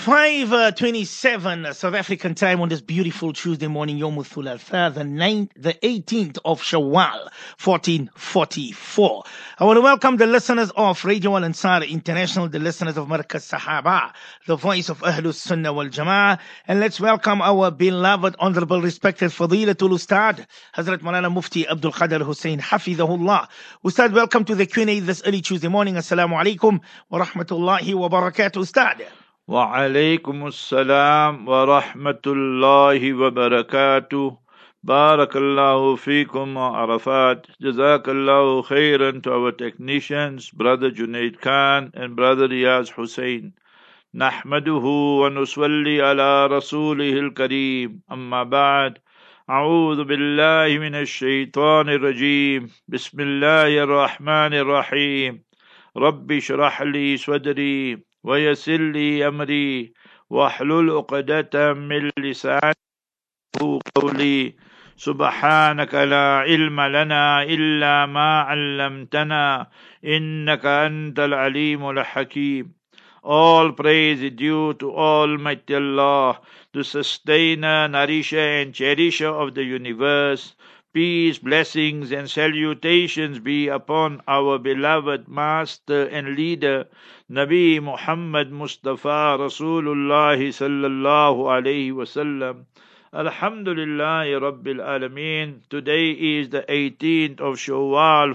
5:27 South African time on this beautiful Tuesday morning, Yom Thulatha, the 18th of Shawwal, 1444. I want to welcome the listeners of Radio Al Ansar International, the listeners of Markaz Sahaba, the voice of Ahlus Sunnah wal Jama'ah, and let's welcome our beloved, honorable, respected Fadilatul Ustad, Hazrat Maulana Mufti Abdul Qadir Hussein Hafidhahullah. Ustad, welcome to the Q&A this early Tuesday morning. Assalamu alaikum wa rahmatullahi wa barakatuh, Ustad. Wa alaikum assalam wa rahmatullahi wa barakatuh. Barakallahu feekum wa arafat. Jazakallahu khairan to our technicians, Brother Junaid Khan and Brother Riyaz Hussein. Nahmaduhu wa nuswalli ala rasulihil kareem. Amma ba'd. أعوذ بالله من الشيطان الرجيم. بسم الله الرحمن الرحيم. رب اشرح لي صدري ويسر لي أمري واحلل عقدة من لساني قولي سبحانك لا علم لنا إلا ما علمتنا إنك أنت العليم الحكيم. All praise is due to Almighty Allah, the sustainer, nourisher and cherisher of the universe. Peace, blessings and salutations be upon our beloved master and leader, Nabi Muhammad Mustafa Rasulullah sallallahu alayhi wasallam. Alhamdulillahi Rabbil Alameen. Today is the 18th of Shawwal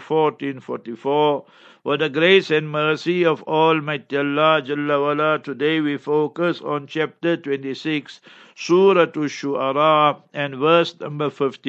1444. For the grace and mercy of Almighty Allah Jalla wala, today we focus on chapter 26, Surah Ash-Shu'ara, and verse number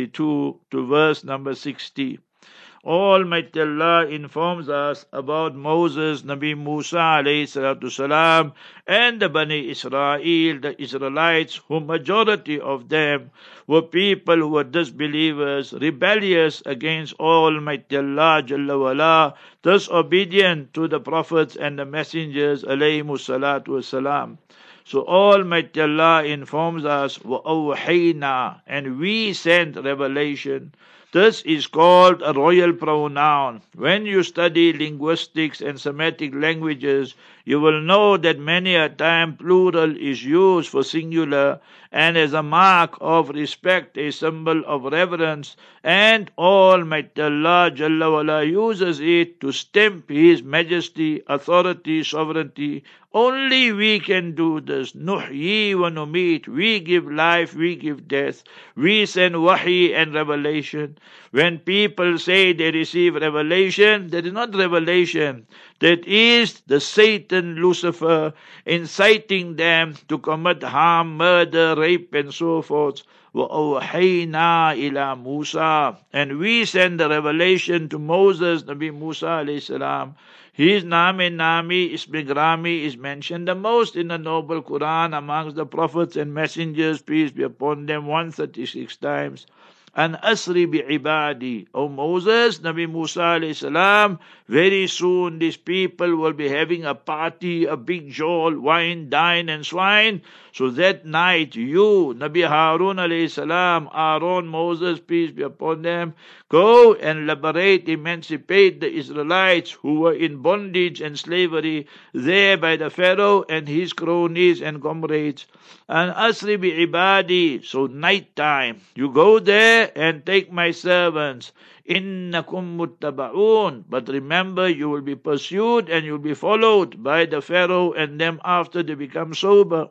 52 to verse number 60. Almighty Allah informs us about Moses, Nabi Musa alayhi salatu salam, and the Bani Israel, the Israelites, who majority of them were people who were disbelievers, rebellious against Almighty Allah Jalla wala, disobedient to the prophets and the messengers alayhimu salatu wasalam. So Almighty Allah informs us, وَأَوْحَيْنَا, and we sent revelation. This is called a royal pronoun. When you study linguistics and Semitic languages, you will know that many a time plural is used for singular and as a mark of respect, a symbol of reverence, and Almighty Allah Jalla wala uses it to stamp His majesty, authority, sovereignty. Only we can do this. Nuhyi wa numit. We give life, we give death. We send wahi and revelation. When people say they receive revelation, that is not revelation. That is the Satan, Lucifer, inciting them to commit harm, murder, rape, and so forth. وَأَوْحَيْنَا إِلَى Musa, and we send the revelation to Moses, Nabi Musa alayhi salam. His Nami, Ismigrami is mentioned the most in the Noble Quran amongst the prophets and messengers, peace be upon them, 136 times. And asri bi ibadi, O Moses, Nabi Musa alayhi salam, very soon these people will be having a party, a big jowl, wine, dine and swine. So that night you, Nabi Harun alayhi salam, Aaron, Moses, peace be upon them, go and liberate, emancipate the Israelites who were in bondage and slavery there by the Pharaoh and his cronies and comrades. And asri bi ibadi, so night time, you go there and take my servants. Innakum muttaba'un. But remember, you will be pursued and you will be followed by the Pharaoh and them after they become sober.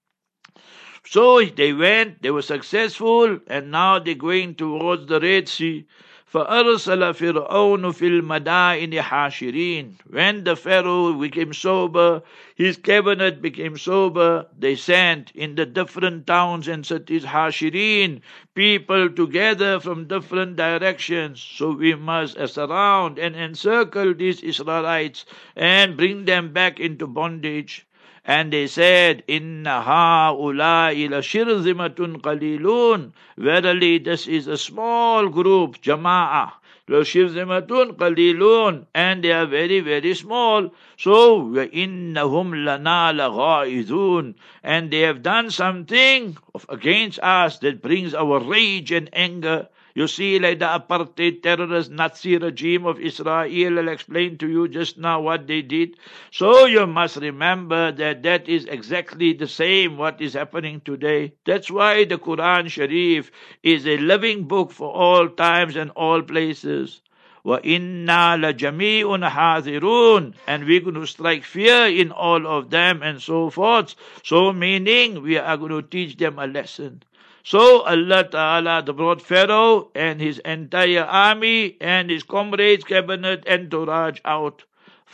So they went, they were successful, and now they're going towards the Red Sea. فَأَرْسَلَ فِرْعَوْنُ فِي الْمَدَائِنِ حَاشِرِينَ. When the Pharaoh became sober, his cabinet became sober, they sent in the different towns and cities Hashirin, people together from different directions. So we must surround and encircle these Israelites and bring them back into bondage. And they said, Inna ha'ulai la shirzimatun qalilun. Verily, this is a small group, jama'ah. La shirzimatun qalilun. And they are very, very small. So, innahum lana laghaizun. And they have done something against us that brings our rage and anger. You see, like the apartheid terrorist Nazi regime of Israel, I'll explain to you just now what they did. So you must remember that that is exactly the same what is happening today. That's why the Quran Sharif is a living book for all times and all places. وَإِنَّا لَجَمِيعٌ حَاذِرُونَ, and we're going to strike fear in all of them and so forth. So meaning we are going to teach them a lesson. So Allah Ta'ala brought Pharaoh and his entire army and his comrades, cabinet, entourage out.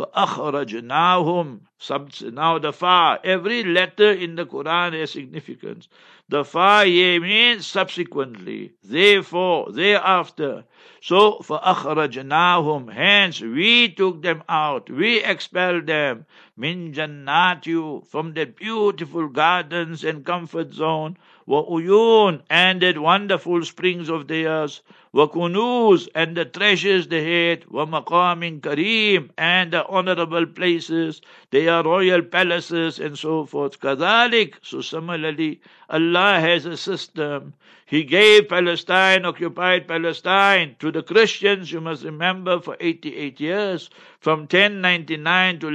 فَأَخْرَجْنَاهُمْ. Now the fa, every letter in the Quran has significance. The fa here means subsequently, therefore, thereafter. So فَأَخْرَجْنَاهُمْ, hence we took them out, we expelled them, مِنْ جَنَّاتِ, from that beautiful gardens and comfort zone, وَأُيُونَ, and that wonderful springs of theirs, وَكُنُوز, and the treasures they had, وَمَقَامٍ كَرِيمٍ, and the honorable places, they are royal palaces and so forth. كَذَلِكَ, so similarly, Allah has a system. He gave Palestine, occupied Palestine, to the Christians, you must remember, for 88 years. From 1099 to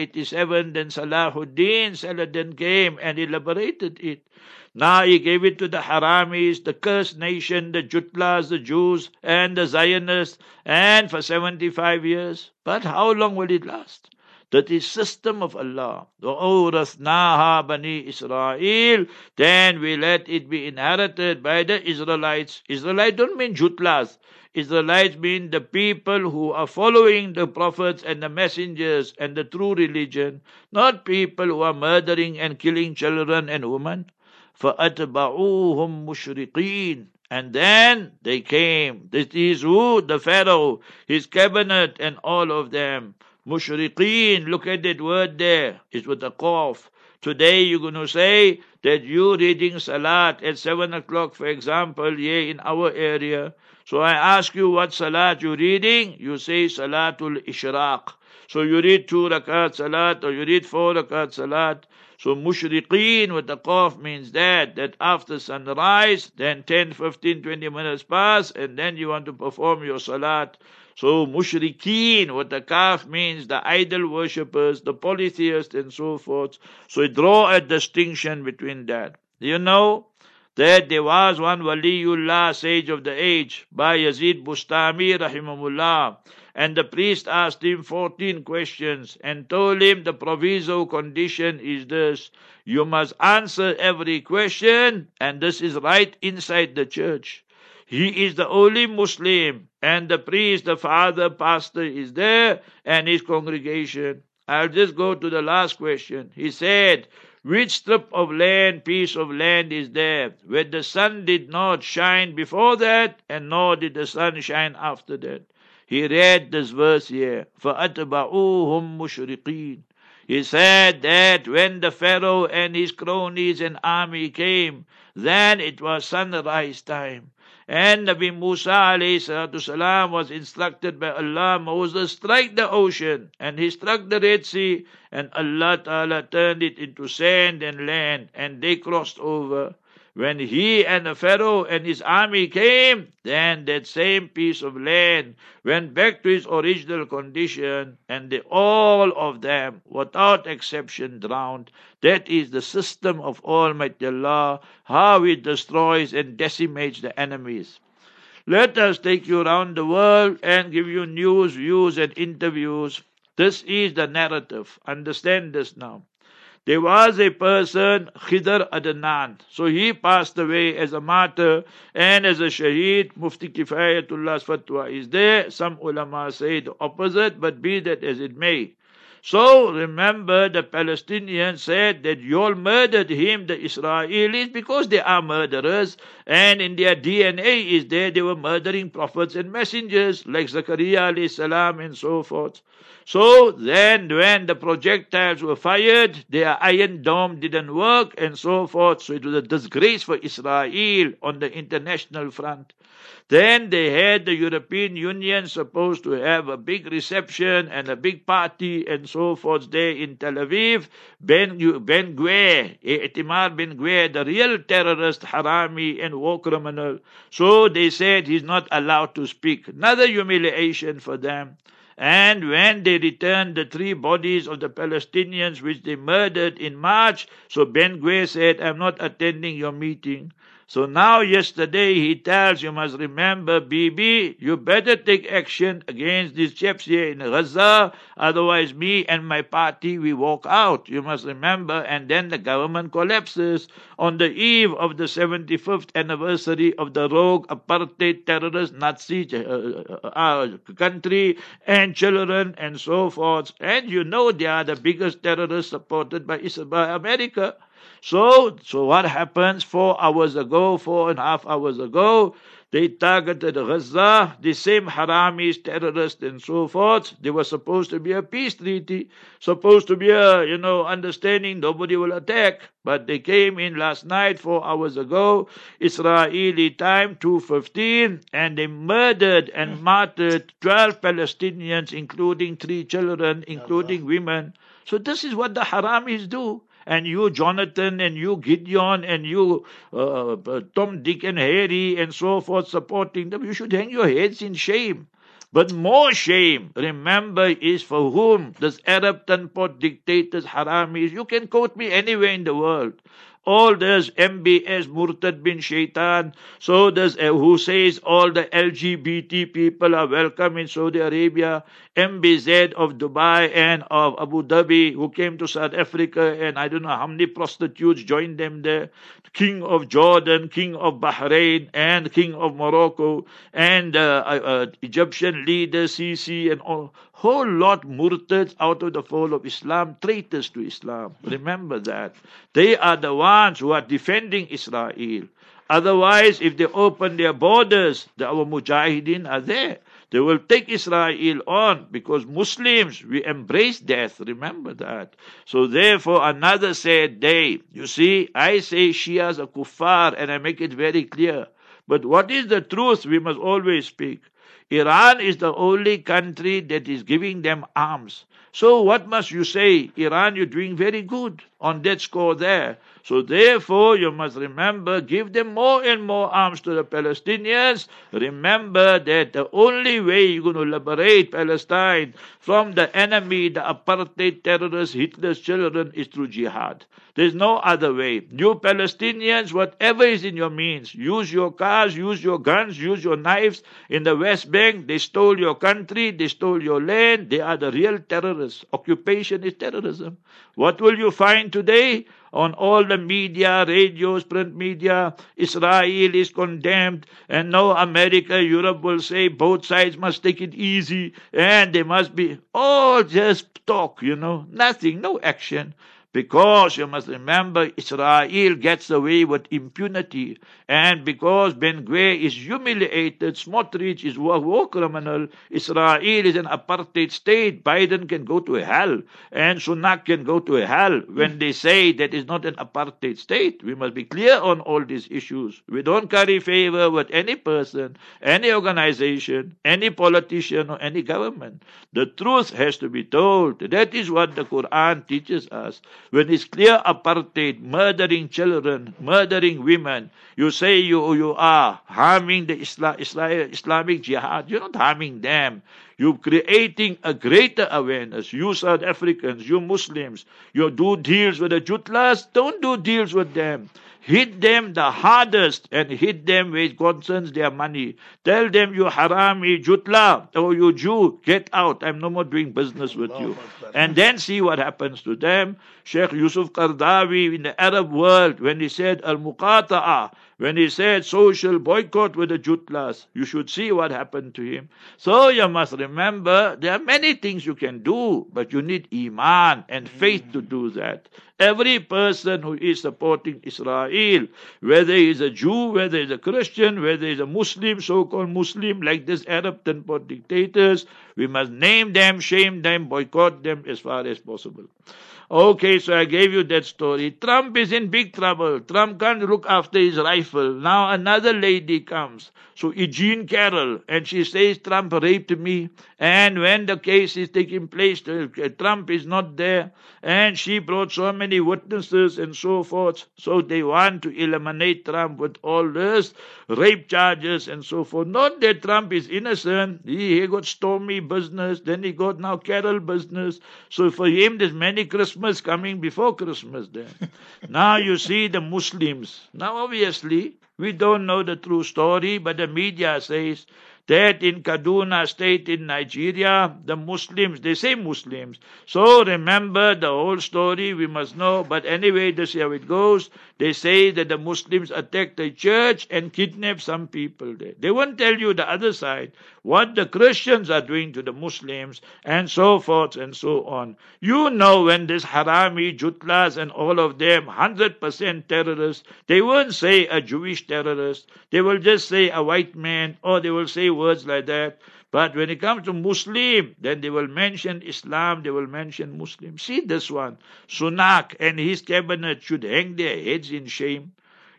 1187, then Salahuddin Saladin came and he liberated it. Now he gave it to the Haramis, the cursed nation, the Jutlas, the Jews, and the Zionists, and for 75 years. But how long will it last? That is system of Allah. وَأَوْرَثْنَاهَا بَنِي Israel. Then we let it be inherited by the Israelites. Israelites don't mean Jutlas. Israelites mean the people who are following the prophets and the messengers and the true religion, not people who are murdering and killing children and women. فَأَتْبَعُوهُمْ مُشْرِقِينَ. And then they came. This is who? The Pharaoh, his cabinet, and all of them. Mushriqeen, look at that word there. It's with a qaf. Today you're going to say that you reading Salat at 7 o'clock, for example, here in our area. So I ask you what Salat you're reading. You say Salatul Ishraq. So you read 2 rakat Salat or you read 4 rakat Salat. So mushriqeen with the qaf means that after sunrise, then 10, 15, 20 minutes pass, and then you want to perform your salat. So mushrikeen with the kaf means the idol worshippers, the polytheists and so forth. So draw a distinction between that. You know that there was one Waliullah, sage of the age, by Yazid Bustami rahimahullah. And the priest asked him 14 questions and told him the proviso condition is this: you must answer every question, and this is right inside the church. He is the only Muslim, and the priest, the father, pastor is there, and his congregation. I'll just go to the last question. He said, which strip of land, piece of land is there, where the sun did not shine before that, and nor did the sun shine after that? He read this verse here, فَأَتْبَعُوهُمْ مُشْرِقِينَ. He said that when the Pharaoh and his cronies and army came, then it was sunrise time. And Nabi Musa ﷺ was instructed by Allah, Moses, strike the ocean. And he struck the Red Sea, and Allah Ta'ala turned it into sand and land, and they crossed over. When he and the Pharaoh and his army came, then that same piece of land went back to its original condition, and they all of them, without exception, drowned. That is the system of Almighty Allah, how it destroys and decimates the enemies. Let us take you around the world and give you news, views, and interviews. This is the narrative. Understand this now. There was a person, Khidr Adnan. So he passed away as a martyr and as a shaheed. Mufti Kifayatullah's fatwa is there. Some ulama say the opposite, but be that as it may. So remember, the Palestinians said that you all murdered him, the Israelis, because they are murderers, and in their DNA is there they were murdering prophets and messengers like Zakaria alayhi salam and so forth. So then when the projectiles were fired, their iron dome didn't work and so forth. So it was a disgrace for Israel on the international front. Then they had the European Union supposed to have a big reception and a big party and so forth there in Tel Aviv. Ben Gvir, Itamar Ben Gvir, the real terrorist, harami and war criminal. So they said he's not allowed to speak. Another humiliation for them. And when they returned the 3 bodies of the Palestinians which they murdered in March, so Ben Gvir said, I'm not attending your meeting. So now yesterday he tells, you must remember, Bibi, you better take action against these chaps here in Gaza, otherwise me and my party, we walk out. You must remember, and then the government collapses on the eve of the 75th anniversary of the rogue apartheid terrorist Nazi country and children and so forth. And you know they are the biggest terrorists supported by America. So what happens 4.5 hours ago, they targeted Gaza, the same haramis, terrorists and so forth. There was supposed to be a peace treaty, supposed to be a, understanding, nobody will attack. But they came in last night, 4 hours ago, Israeli time, 2:15, and they murdered and martyred 12 Palestinians, including 3 children, including women. So this is what the haramis do. And you, Jonathan, and you, Gideon, and you, Tom, Dick, and Harry, and so forth, supporting them, you should hang your heads in shame. But more shame, remember, is for whom? This Arab Tanpot dictators, haramis. You can quote me anywhere in the world. All this MBS, Murtad bin Shaitan, so there's who says all the LGBT people are welcome in Saudi Arabia, MBZ of Dubai and of Abu Dhabi, who came to South Africa, and I don't know how many prostitutes joined them there, King of Jordan, King of Bahrain, and King of Morocco, and Egyptian leader Sisi, and all. Whole lot murtads out of the fold of Islam, traitors to Islam. Remember that. They are the ones who are defending Israel. Otherwise, if they open their borders, our mujahideen are there. They will take Israel on because Muslims, we embrace death. Remember that. So therefore, another sad day. You see, I say Shias are kuffar and I make it very clear. But what is the truth? We must always speak. Iran is the only country that is giving them arms. So what must you say? Iran, you're doing very good on that score there. So therefore, you must remember, give them more and more arms to the Palestinians. Remember that the only way you're going to liberate Palestine from the enemy, the apartheid terrorists, Hitler's children, is through jihad. There's no other way. You Palestinians, whatever is in your means, use your cars, use your guns, use your knives. In the West Bank, they stole your country, they stole your land. They are the real terrorists. Occupation is terrorism. What will you find today? On all the media, radios, print media, Israel is condemned, and now America, Europe will say both sides must take it easy, and they must be all just talk, nothing, no action. Because you must remember, Israel gets away with impunity. And because Ben Gvir is humiliated, Smotrich is a war criminal, Israel is an apartheid state, Biden can go to hell, and Sunak can go to hell when they say that is not an apartheid state. We must be clear on all these issues. We don't carry favor with any person, any organization, any politician, or any government. The truth has to be told. That is what the Quran teaches us. When it's clear apartheid, murdering children, murdering women, you say you are harming the Islamic jihad. You're not harming them. You're creating a greater awareness. You South Africans, you Muslims, you do deals with the Jutlas, don't do deals with them. Hit them the hardest and hit them where it concerns their money. Tell them, you harami, Jutla, or you Jew, get out. I'm no more doing business with you. And then see what happens to them. Sheikh Yusuf Qardawi in the Arab world, when he said al-muqata'a, when he said social boycott with the Jutlas. You should see what happened to him. So you must remember, there are many things you can do, but you need iman and faith to do that. Every person who is supporting Israel, whether he is a Jew, whether he is a Christian, whether he is a Muslim, so-called Muslim, like this Arab dictators, we must name them, shame them, boycott them as far as possible. Okay, so I gave you that story. Trump is in big trouble. Trump can't look after his rifle. Now another lady comes. So Eugene Carroll, and she says Trump raped me. And when the case is taking place, Trump is not there. And she brought so many witnesses and so forth. So they want to eliminate Trump with all this rape charges and so forth. Not that Trump is innocent. He got Stormy business. Then he got now Carroll business. So for him, there's many Christmas coming before Christmas then. Now you see the Muslims. Now obviously, we don't know the true story, but the media says that in Kaduna state in Nigeria, the Muslims, they say Muslims. So remember the whole story, we must know. But anyway, this is how it goes. They say that the Muslims attacked the church and kidnapped some people there. They won't tell you the other side, what the Christians are doing to the Muslims, and so forth and so on. You know, when this Harami, Jutlas and all of them, 100% terrorists, they won't say a Jewish terrorist. They will just say a white man, or they will say words like that. But when it comes to Muslim, then they will mention Islam, they will mention Muslim. See this one. Sunak and his cabinet should hang their heads in shame.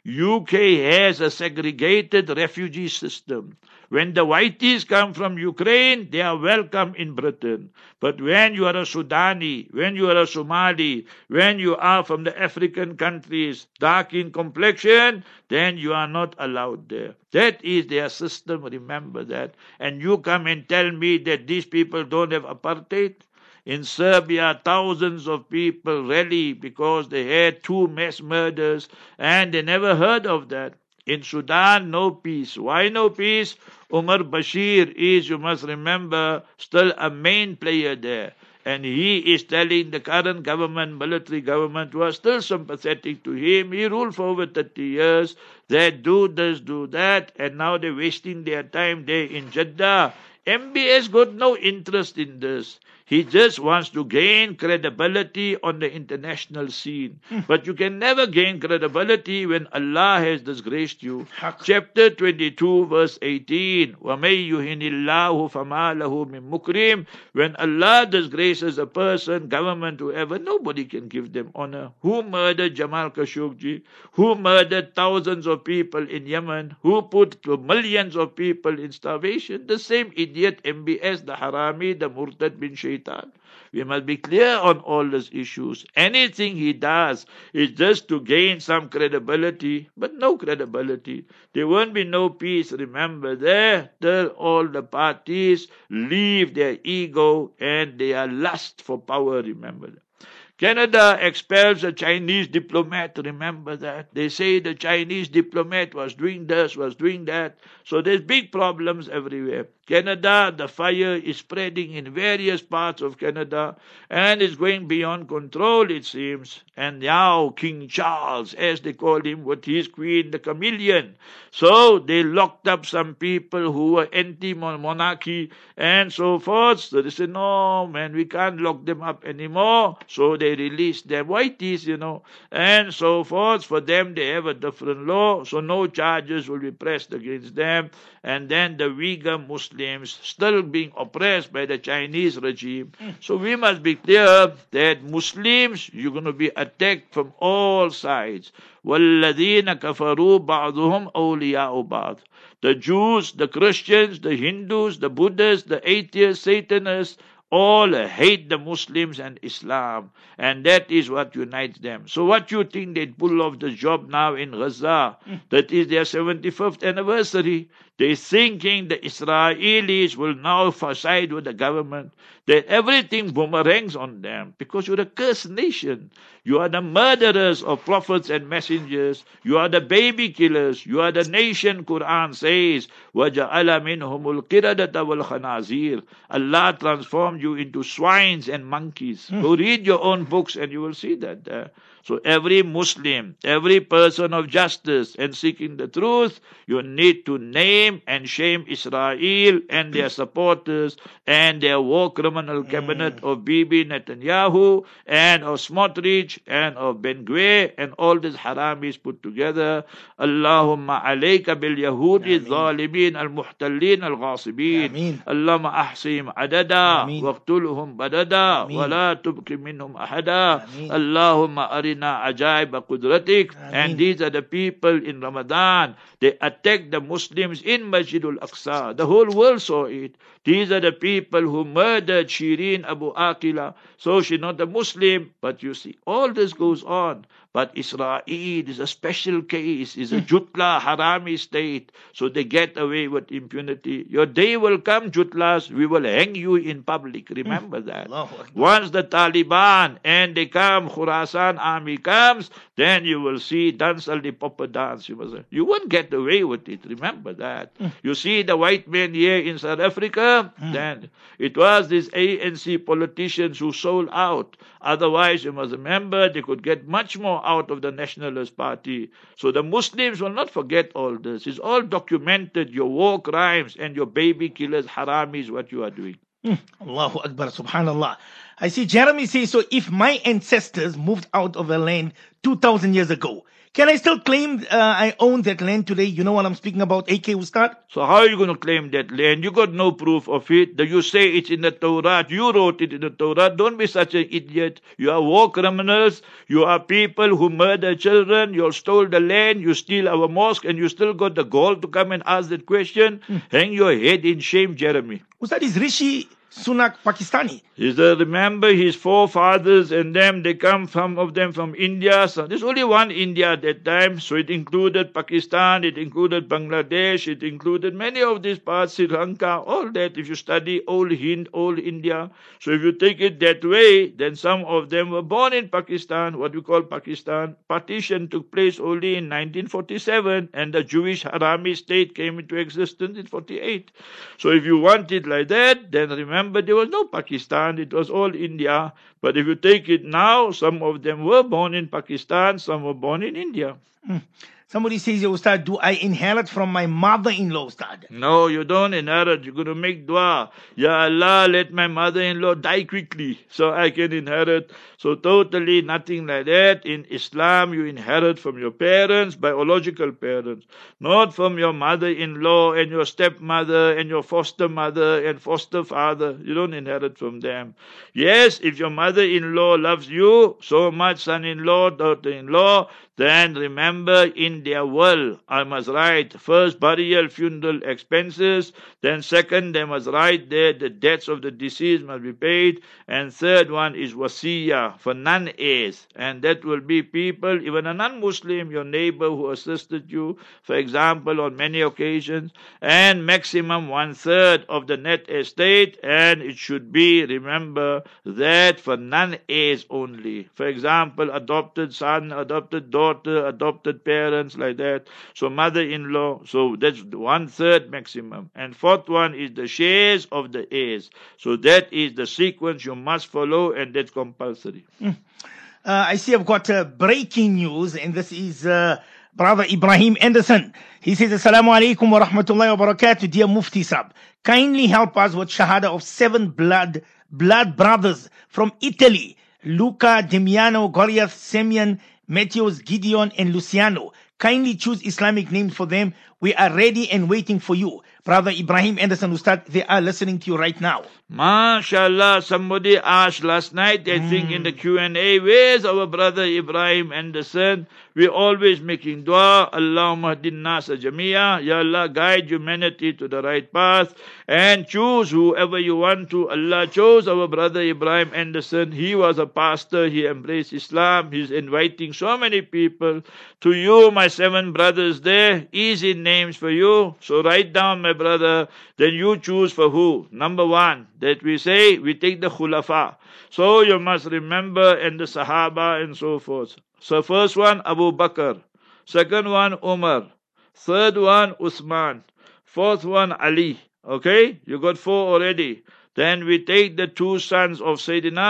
UK has a segregated refugee system. When the whiteys come from Ukraine, they are welcome in Britain. But when you are a Sudani, when you are a Somali, when you are from the African countries, dark in complexion, then you are not allowed there. That is their system, remember that. And you come and tell me that these people don't have apartheid? In Serbia, thousands of people rally because they had 2 mass murders and they never heard of that. In Sudan, no peace. Why no peace? Umar Bashir is, you must remember, still a main player there. And he is telling the current government, military government, who are still sympathetic to him, he ruled for over 30 years, that do this, do that, and now they're wasting their time there in Jeddah. MBS got no interest in this. He just wants to gain credibility on the international scene. But you can never gain credibility when Allah has disgraced you. Chapter 22, verse 18. وَمَن يُهِنِ اللَّهُ فَمَا لَهُ مِن مُكْرِمٍ. When Allah disgraces a person, government, whoever, nobody can give them honor. Who murdered Jamal Khashoggi? Who murdered thousands of people in Yemen? Who put millions of people in starvation? The same idiot MBS, the Harami, the Murtad bin Shaitan. We must be clear on all these issues. Anything he does is just to gain some credibility, but no credibility. There won't be no peace, remember that, till all the parties leave their ego and their lust for power, remember that. Canada expels a Chinese diplomat, remember that. They say the Chinese diplomat was doing this, was doing that. So there's big problems everywhere. Canada, the fire is spreading in various parts of Canada and it's going beyond control, it seems. And now King Charles, as they call him, with his queen, the chameleon. So they locked up some people who were anti-monarchy and so forth. So they said, no, man, we can't lock them up anymore. So they released them whiteys, and so forth. For them, they have a different law. So no charges will be pressed against them. And then the Uyghur Muslims still being oppressed by the Chinese regime. So we must be clear that Muslims, you're going to be attacked from all sides. وَالَّذِينَ كَفَرُوا بَعْضُهُمْ أَوْلِيَاءُ بَعْضٍ. The Jews, the Christians, the Hindus, the Buddhists, the atheists, Satanists, all hate the Muslims and Islam, and that is what unites them. So what you think they pull off the job now in Gaza? That is their 75th anniversary. They're thinking the Israelis will now side with the government, that everything boomerangs on them, because you're a cursed nation. You are the murderers of prophets and messengers. You are the baby killers. You are the nation, Quran says, وَجَعَلَ مِنْهُمُ الْقِرَدَةَ وَالْخَنَازِيرَ. Allah transformed you into swines and monkeys. Go read your own books and you will see that. So every Muslim, every person of justice and seeking the truth, you need to name and shame Israel and their supporters and their war criminal cabinet of Bibi Netanyahu and of Smotrich and of Ben Gvir and all these haramis put together. Allahumma alayka bil Yahudi zalimin al-muhtallin al-ghasibin. Allahumma ahsihim adada waqtulhum badada wa la tubqi minhum ahada. Allahumma arina ajaib qudratik. And these are the people in Ramadan. They attacked the Muslims in Masjidul Aqsa. The whole world saw it. These are the people who murdered Shireen Abu Aqila. So she's not a Muslim, but you see, all this goes on. But Israel is a special case, is a Jutla Harami state, so they get away with impunity. Your day will come, Jutlas, we will hang you in public. Remember that. Once the Taliban and they come, Khurasan army comes, then you will see dance all the proper dance. You won't get away with it. Remember that. You see the white men here in South Africa, then it was these ANC politicians who sold out. Otherwise, you must remember, they could get much more out of the Nationalist Party. So the Muslims will not forget all this. It's all documented, your war crimes and your baby killers, haramis, what you are doing. Allahu Akbar, subhanallah. I see Jeremy says, so if my ancestors moved out of a land 2,000 years ago, can I still claim I own that land today? You know what I'm speaking about, AK Ustad? So how are you going to claim that land? You got no proof of it. You say it's in the Torah. You wrote it in the Torah. Don't be such an idiot. You are war criminals. You are people who murder children. You stole the land. You steal our mosque. And you still got the gall to come and ask that question. Hang your head in shame, Jeremy. Ustad, is Rishi Sunak Pakistani? Remember his forefathers and them, they come, some of them from India. So there's only one India at that time. So it included Pakistan, it included Bangladesh, it included many of these parts, Sri Lanka, all that. If you study old Hind, old India. So if you take it that way, then some of them were born in Pakistan, what we call Pakistan. Partition took place only in 1947 and the Jewish Harami state came into existence in 48. So if you want it like that, then remember there was no Pakistan. It was all India. But if you take it now, some of them were born in Pakistan, some were born in India. Somebody says, Ustad, do I inherit from my mother-in-law, Ustad? No, you don't inherit. You're going to make dua. Ya Allah, let my mother-in-law die quickly so I can inherit. So totally nothing like that. In Islam, you inherit from your parents, biological parents, not from your mother-in-law and your stepmother and your foster mother and foster father. You don't inherit from them. Yes, if your mother-in-law loves you so much, son-in-law, daughter-in-law, then remember in their will, I must write first burial, funeral expenses. Then second, they must write there the debts of the deceased must be paid. And third one is wasiya for non-heirs. And that will be people, even a non-Muslim, your neighbor who assisted you, for example, on many occasions. And maximum 1/3 of the net estate. And it should be, remember, that for non-heirs only. For example, adopted son, adopted daughter, adopted parents, like that. So mother-in-law, so that's 1/3 maximum. And fourth one is the shares of the heirs. So that is the sequence you must follow, and that's compulsory. I see I've got breaking news, and this is Brother Ibrahim Anderson. He says, Assalamu alaikum wa rahmatullahi wa barakatuh, dear Mufti Sab. Kindly help us with shahada of 7 blood brothers from Italy. Luca, Demiano, Goliath, Semyon, Matheus, Gideon, and Luciano. Kindly choose Islamic names for them. We are ready and waiting for you. Brother Ibrahim Anderson Ustad, they are listening to you right now. MashaAllah, somebody asked last night, I think in the Q&A, where's our brother Ibrahim Anderson? We're always making dua. Allahumma hadin nasa jamia. Ya Allah, guide humanity to the right path and choose whoever you want to. Allah chose our brother Ibrahim Anderson. He was a pastor. He embraced Islam. He's inviting so many people. To you, my 7 brothers there, easy names for you. So write down, my brother. Then you choose for who. Number 1, that we say, we take the khulafa. So you must remember, and the Sahaba and so forth. So first one, Abu Bakr. Second one, Umar. Third one, Uthman. Fourth one, Ali. Okay? You got 4 already. Then we take the 2 sons of Sayyidina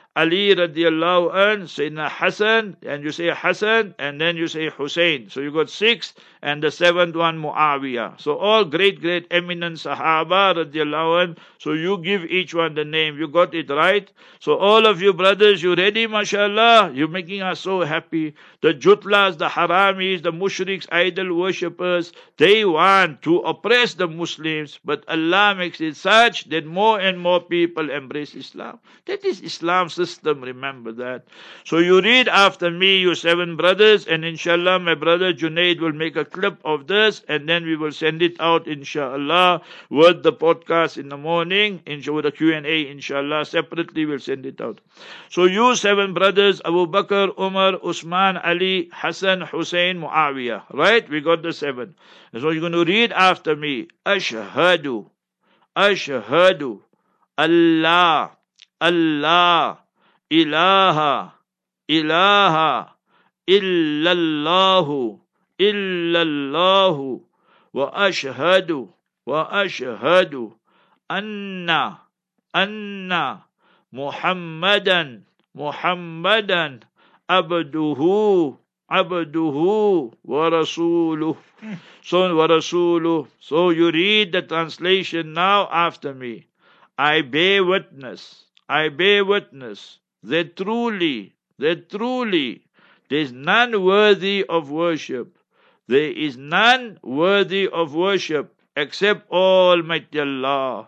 Ali radiallahu an, Sayyidina Hassan, and you say Hassan, and then you say Hussein. So you got 6, and the 7th one Muawiyah. So all great eminent Sahaba radiallahu an. So you give each one the name. You got it right. So all of you brothers, you ready, mashallah? You're making us so happy. The Jutlas, the Haramis, the Mushriks, idol worshippers, they want to oppress the Muslims, but Allah makes it such that more and more people embrace Islam. That is Islam's system, remember that. So you read after me, you 7 brothers, and inshallah my brother Junaid will make a clip of this, and then we will send it out inshallah with the podcast in the morning, with the Q&A inshallah. Separately we'll send it out. So you 7 brothers, Abu Bakr, Umar, Usman, Ali, Hassan, Hussein, Muawiyah. Right? We got the 7. So you're going to read after me. Ashhadu, Ashhadu, Allah, Allah, ilaha, ilaha, illallahu, illallahu, wa ashhadu, anna, Muhammadan, abduhu, wa rasuluh. So, wa rasuluh. So you read the translation now after me. I bear witness that truly, there is none worthy of worship. There is none worthy of worship except Almighty Allah.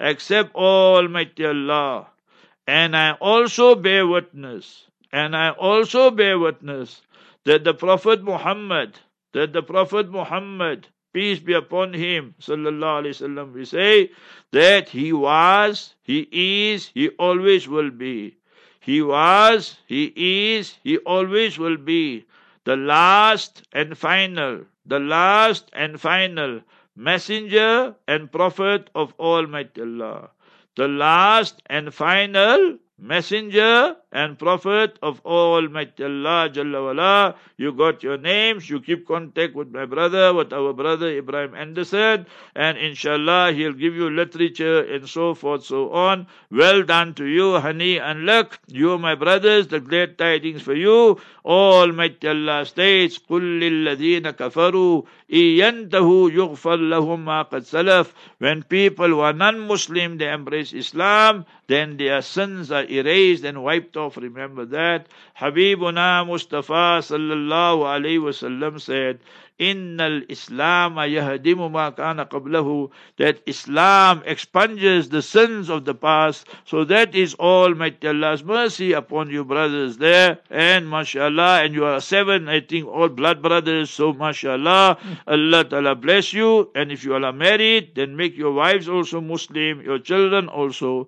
And I also bear witness that the Prophet Muhammad, peace be upon him, sallallahu alaihi wasallam, we say that he was, he is, he always will be. He was, he is, he always will be the last and final messenger and prophet of Almighty Allah. The last and final messenger and prophet of Almighty Allah Jalla wala. You got your names. You keep contact with my brother, with our brother Ibrahim Anderson, and inshallah he'll give you literature and so forth, so on. Well done to you, honey and luck. You, my brothers, the great tidings for you. Almighty Allah states, قُلْ لِلَّذِينَ كَفَرُوا إِيَنْتَهُ يُغْفَرْ لَهُمْ مَا قَدْ سَلَفْ. When people who are non-Muslim, they embrace Islam, then their sins are erased and wiped off. Remember that. Habibuna Mustafa sallallahu alayhi wasallam said, Innal Islam yahdimu ma kana qablahu, that Islam expunges the sins of the past. So that is Almighty Allah's mercy upon you brothers there. And mashallah, and you are 7, I think, all blood brothers. So mashallah, Allah Ta'ala bless you. And if you all are married, then make your wives also Muslim, your children also.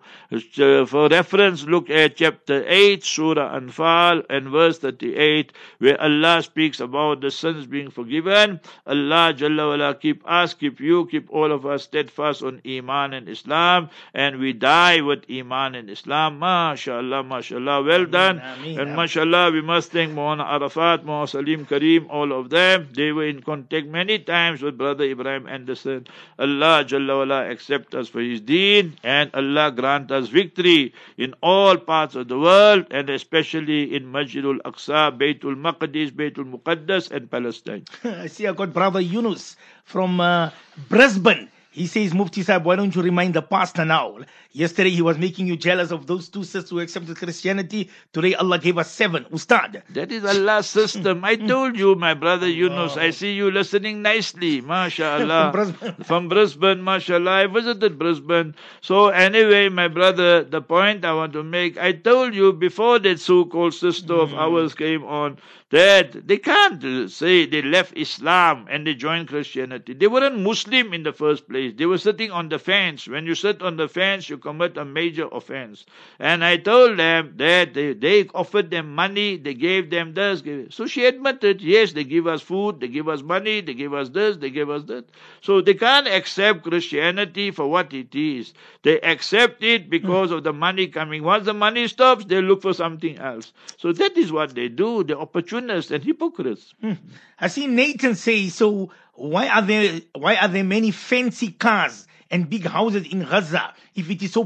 For reference, look at chapter 8, Surah Anfal, and verse 38, where Allah speaks about the sins being forgiven. Allah Jalla wala keep us, keep you, keep all of us steadfast on Iman and Islam, and we die with Iman and Islam. MashaAllah, MashaAllah, well done. Ameen. And MashaAllah, we must thank Maulana Arafat, Maulana Salim Kareem, all of them. They were in contact many times with Brother Ibrahim Anderson. Allah Jalla wala accept us for his deen, and Allah grant us victory in all parts of the world, and especially in Masjidul Aqsa, Baytul Maqdis, Baytul Muqaddas, and Palestine. I see I got Brother Yunus from Brisbane. He says, Mufti Sahib, why don't you remind the pastor now? Yesterday he was making you jealous of those 2 sisters who accepted Christianity. Today Allah gave us 7. Ustad. That is Allah's system. I told you, my brother Yunus. I see you listening nicely. MashaAllah. From Brisbane, MashaAllah. I visited Brisbane. So anyway, my brother, the point I want to make, I told you before that so-called sister of ours came on, that they can't say they left Islam and they joined Christianity. They weren't Muslim in the first place. They were sitting on the fence. When you sit on the fence, you commit a major offense. And I told them that they offered them money, they gave them this. So she admitted, yes, they give us food, they give us money, they give us this, they give us that. So they can't accept Christianity for what it is. They accept it because of the money coming. Once the money stops, they look for something else. So that is what they do. They're opportunists and hypocrites. I see Nathan say, so why are there many fancy cars and big houses in Gaza if it is so poor?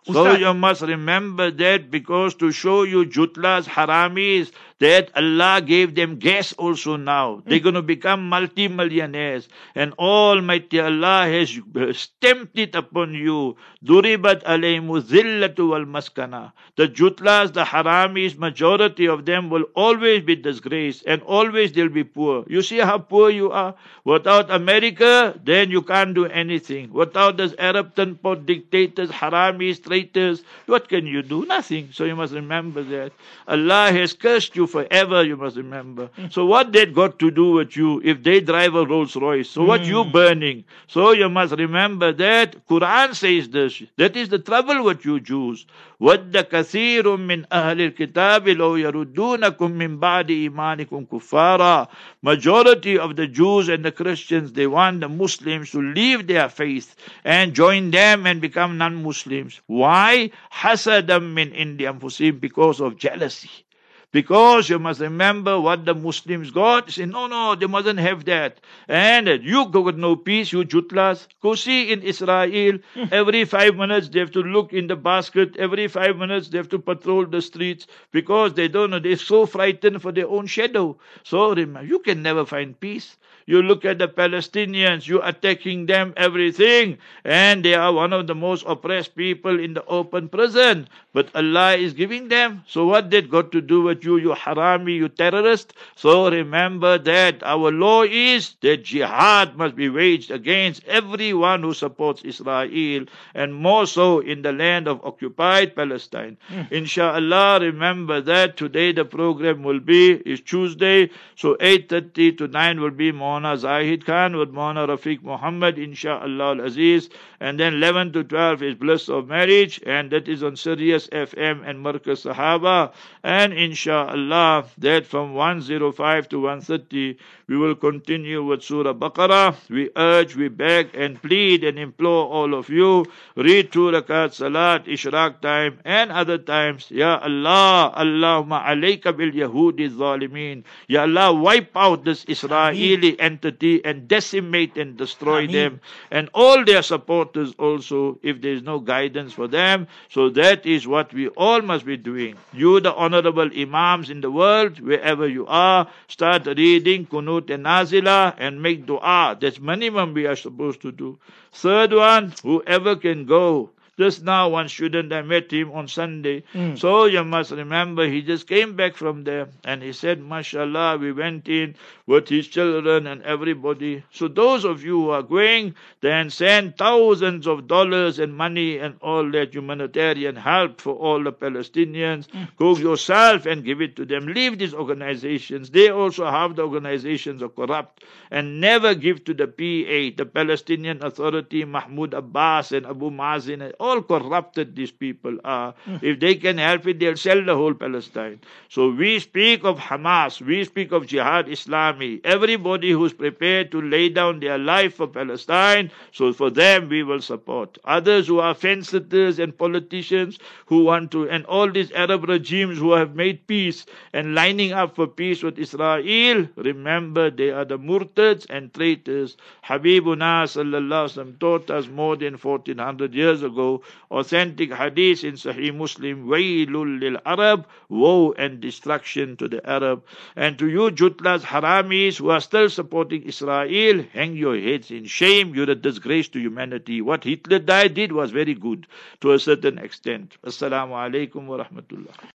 So Ustad. you must remember that, because to show you Jutlas, Haramis, that Allah gave them gas also now. They're going to become multi-millionaires. And Almighty Allah has stamped it upon you. Duribat alayhimu zillatu wal maskana. The Jutlas, the Haramis, majority of them will always be disgraced, and always they'll be poor. You see how poor you are? Without America, then you can't do anything. Without those Arab pot dictators, Haramis, traitors, what can you do? Nothing. So you must remember that. Allah has cursed you forever, you must remember. So what that got to do with you if they drive a Rolls Royce? So what you burning? So you must remember that. Quran says this. That is the trouble with you Jews. وَدَّ كَثِيرٌ مِّنْ أَهْلِ الْكِتَابِ لَوْ يَرُدُّونَكُم مِّن بَعْدِ إِيمَانِكُمْ كُفَّارًا. Majority of the Jews and the Christians, they want the Muslims to leave their faith and join them and become non-Muslims. Why? حَسَدًا مِّنْ عِندِ أَنفُسِهِمْ, because of jealousy. Because you must remember what the Muslims got. Say, no, they mustn't have that. And you got no peace, you Jutlas. Go see in Israel, every 5 minutes they have to look in the basket. Every 5 minutes they have to patrol the streets, because they don't know. They're so frightened for their own shadow. So remember, you can never find peace. You look at the Palestinians, you attacking them, everything. And they are one of the most oppressed people in the open prison. But Allah is giving them. So what that got to do with you Harami, you terrorist? So remember that our law is that jihad must be waged against everyone who supports Israel, and more so in the land of occupied Palestine. Inshallah, remember that today the program is Tuesday. So 8:30 to 9 will be Maulana Zahid Khan with Maulana Rafiq Muhammad, Insha'Allah al-Aziz. And then 11 to 12 is Bliss of Marriage, and that is on Sirius FM and Markaz Sahaba. And Insha'Allah, that from 105 to 130, we will continue with Surah Baqarah. We urge, we beg and plead and implore all of you, read 2 rakat Salat, Ishraq time and other times. Ya Allah, Allahumma alayka bil Yahudi Zalimeen. Ya Allah, wipe out this Israeli entity and decimate and destroy them, and all their supporters also, if there is no guidance for them. So that is what we all must be doing. You, the honorable Imams in the world, wherever you are, start reading Kunut and Nazila and make dua. That's minimum we are supposed to do. Third one, whoever can go. Just now, one student, I met him on Sunday. So you must remember, he just came back from there and he said, MashaAllah, we went in with his children and everybody. So those of you who are going, then send thousands of dollars and money and all that humanitarian help for all the Palestinians. Go yourself and give it to them. Leave these organizations. They also have the organizations are corrupt. And never give to the PA, the Palestinian Authority, Mahmoud Abbas and Abu Mazin. All corrupted these people are. If they can help it, they'll sell the whole Palestine. So we speak of Hamas, we speak of Jihad Islami, everybody who's prepared to lay down their life for Palestine. So for them we will support. Others who are fence-sitters and politicians who want to, and all these Arab regimes who have made peace and lining up for peace with Israel, remember they are the murtads and traitors. Habibuna sallallahu alaihi wasallam taught us more than 1400 years ago, authentic hadith in Sahih Muslim, Waylul lil Arab, woe and destruction to the Arab. And to you Jutlas, Haramis who are still supporting Israel, hang your heads in shame. You're a disgrace to humanity. What Hitler did was very good to a certain extent. Assalamu alaikum wa rahmatullah.